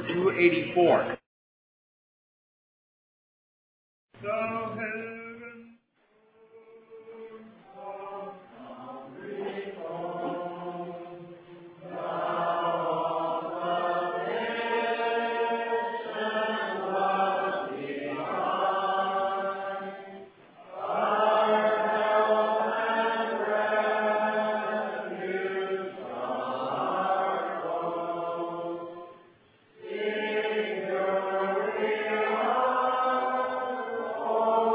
284. Oh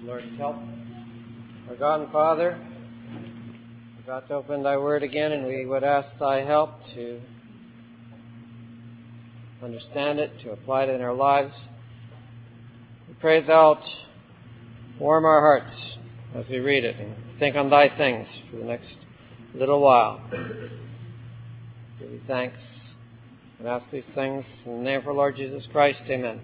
Lord's help. Our God and Father, we've got to open thy word again, and we would ask thy help to understand it, to apply it in our lives. We pray thou'lt warm our hearts as we read it and think on thy things for the next little while. Give you thanks and ask these things in the name of our Lord Jesus Christ. Amen.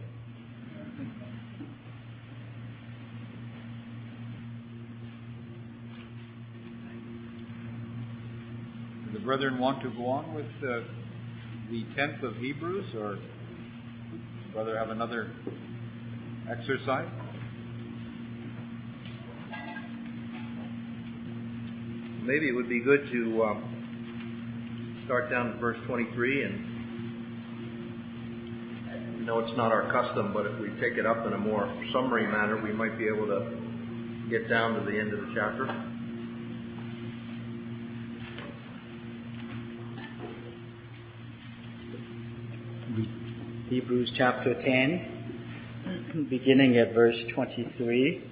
Do the brethren want to go on with the 10th of Hebrews, or would you rather have another exercise? Maybe it would be good to start down at verse 23, and it's not our custom, but if we take it up in a more summary manner, we might be able to get down to the end of the chapter. Hebrews chapter 10, beginning at verse 23.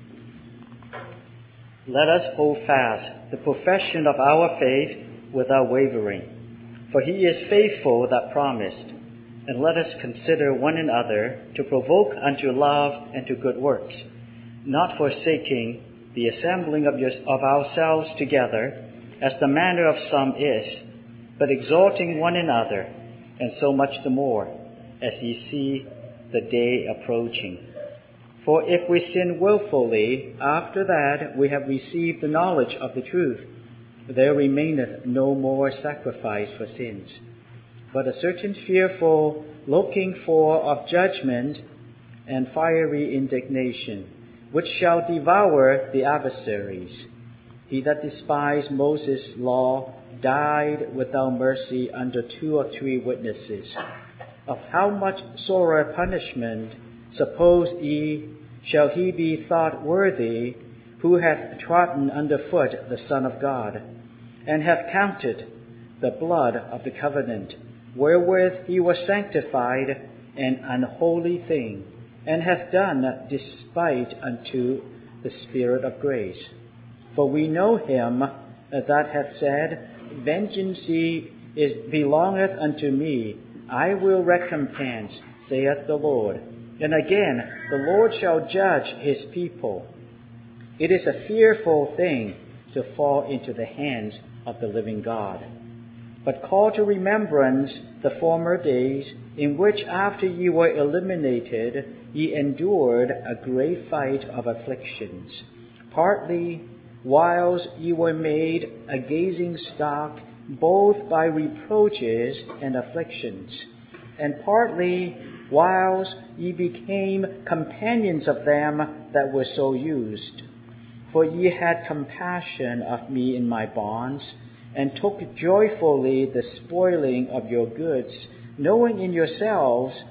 Let us hold fast the profession of our faith without wavering, for he is faithful that promised. And let us consider one another to provoke unto love and to good works, not forsaking the assembling of ourselves together, as the manner of some is, but exhorting one another, and so much the more, as ye see the day approaching. For if we sin willfully, after that we have received the knowledge of the truth, there remaineth no more sacrifice for sins, but a certain fearful looking for of judgment and fiery indignation, which shall devour the adversaries. He that despised Moses' law died without mercy under 2 or 3 witnesses. Of how much sorer punishment, suppose ye, shall he be thought worthy, who hath trodden under foot the Son of God, and hath counted the blood of the covenant, wherewith he was sanctified, an unholy thing, and hath done despite unto the Spirit of grace. For we know him that hath said, Vengeance belongeth unto me, I will recompense, saith the Lord. And again, the Lord shall judge his people. It is a fearful thing to fall into the hands of the living God. But call to remembrance the former days, in which after ye were eliminated, ye endured a great fight of afflictions, partly whiles ye were made a gazing stock, both by reproaches and afflictions, and partly whiles ye became companions of them that were so used. For ye had compassion of me in my bonds, and took joyfully the spoiling of your goods, knowing in yourselves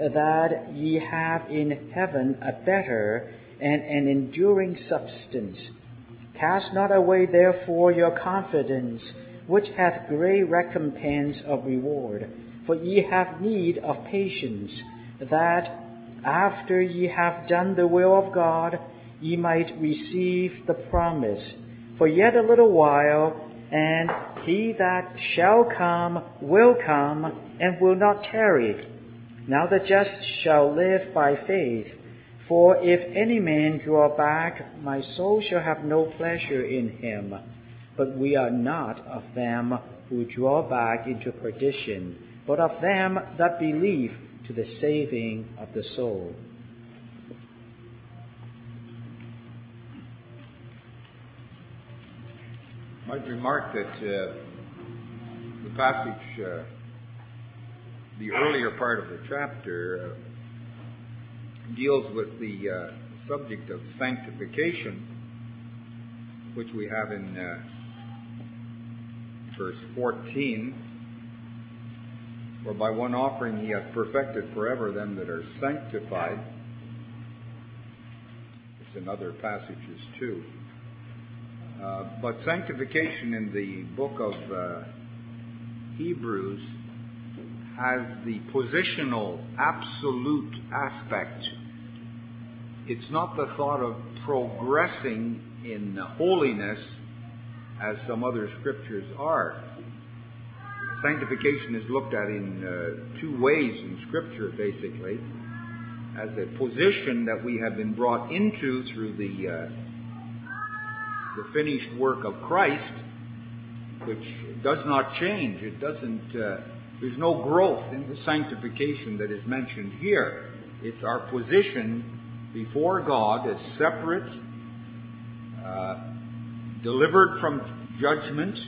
that ye have in heaven a better and an enduring substance. Cast not away therefore your confidence, which hath great recompense of reward. For ye have need of patience, that after ye have done the will of God, ye might receive the promise. For yet a little while, and he that shall come will come, and will not tarry. Now the just shall live by faith. For if any man draw back, my soul shall have no pleasure in him. But we are not of them who draw back into perdition, but of them that believe to the saving of the soul. I might remark that the passage, the earlier part of the chapter, deals with the subject of sanctification, which we have in verse 14, for by one offering he hath perfected forever them that are sanctified. It's in other passages too. But sanctification in the book of Hebrews has the positional, absolute aspect it's not the thought of progressing in holiness as some other scriptures are. Sanctification is looked at in two ways in Scripture, basically, as a position that we have been brought into through the finished work of Christ, which does not change. It doesn't. There's no growth in the sanctification that is mentioned here. It's our position before God as separate, delivered from judgment,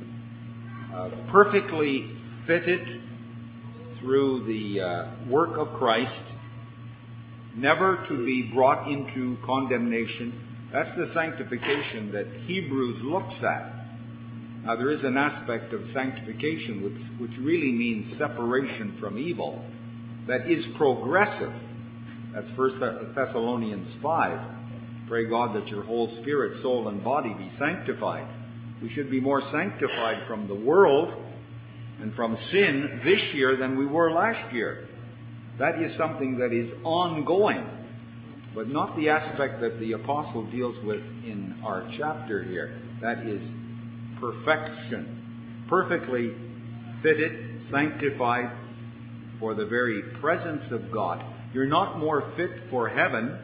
perfectly fitted through the work of Christ, never to be brought into condemnation. That's the sanctification that Hebrews looks at. Now, there is an aspect of sanctification which really means separation from evil, that is progressive. That's 1 Thessalonians 5. Pray God that your whole spirit, soul, and body be sanctified. We should be more sanctified from the world and from sin this year than we were last year. That is something that is ongoing, but not the aspect that the apostle deals with in our chapter here. That is perfection, perfectly fitted, sanctified for the very presence of God. You're not more fit for heaven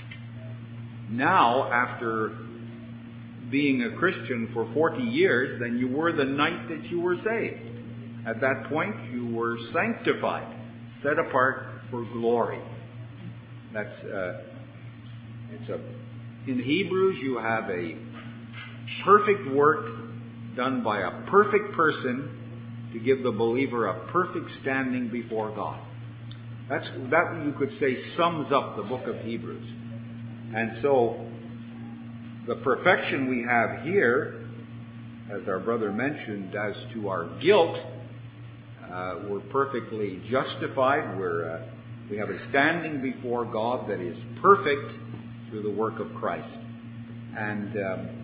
now after being a Christian for 40 years than you were the night that you were saved. At that point, you were sanctified, set apart for glory. That's in Hebrews you have a perfect work done by a perfect person to give the believer a perfect standing before God. That you could say sums up the book of Hebrews. And so the perfection we have here, as our brother mentioned, as to our guilt, we're perfectly justified. We have a standing before God that is perfect through the work of Christ. And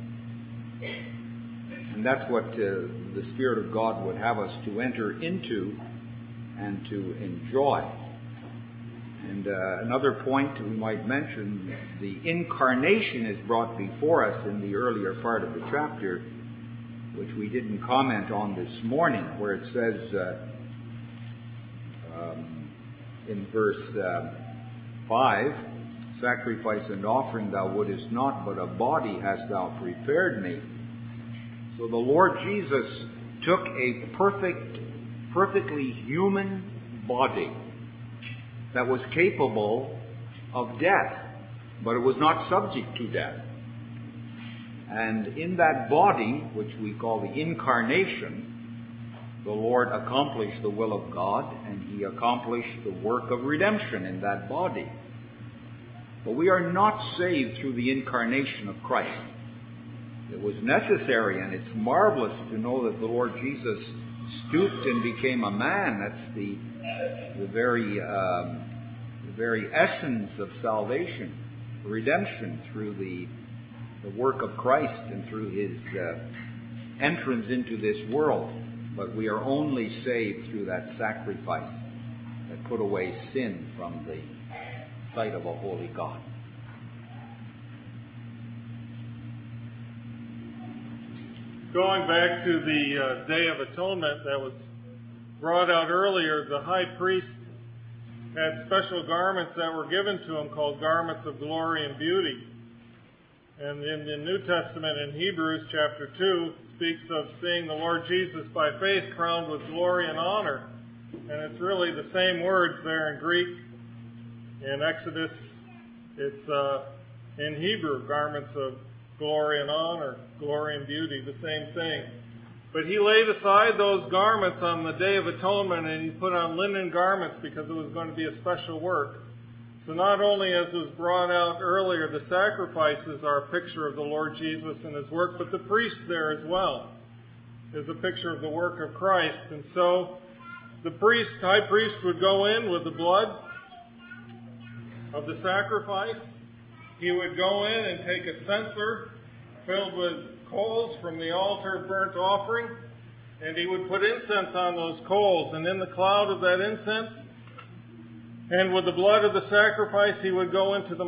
that's what the Spirit of God would have us to enter into and to enjoy. And another point we might mention, the incarnation is brought before us in the earlier part of the chapter, which we didn't comment on this morning, where it says in verse 5, sacrifice and offering thou wouldest not, but a body hast thou prepared me. So the Lord Jesus took a perfectly human body that was capable of death, but it was not subject to death. And in that body, which we call the incarnation, the Lord accomplished the will of God, and he accomplished the work of redemption in that body. But we are not saved through the incarnation of Christ. It was necessary, and it's marvelous to know that the Lord Jesus stooped and became a man. That's the very essence of salvation, redemption through the work of Christ and through his entrance into this world. But we are only saved through that sacrifice that put away sin from the sight of a holy God. Going back to the Day of Atonement that was brought out earlier, the high priest had special garments that were given to him called garments of glory and beauty. And in the New Testament in Hebrews chapter 2 speaks of seeing the Lord Jesus by faith crowned with glory and honor. And it's really the same words there in Greek. In Exodus, it's in Hebrew, garments of glory and honor, glory and beauty, the same thing. But he laid aside those garments on the Day of Atonement, and he put on linen garments because it was going to be a special work. So not only, as was brought out earlier, the sacrifices are a picture of the Lord Jesus and his work, but the priest there as well is a picture of the work of Christ. And so the high priest would go in with the blood of the sacrifice. He would go in and take a censer filled with coals from the altar of burnt offering, and he would put incense on those coals, and in the cloud of that incense and with the blood of the sacrifice he would go into the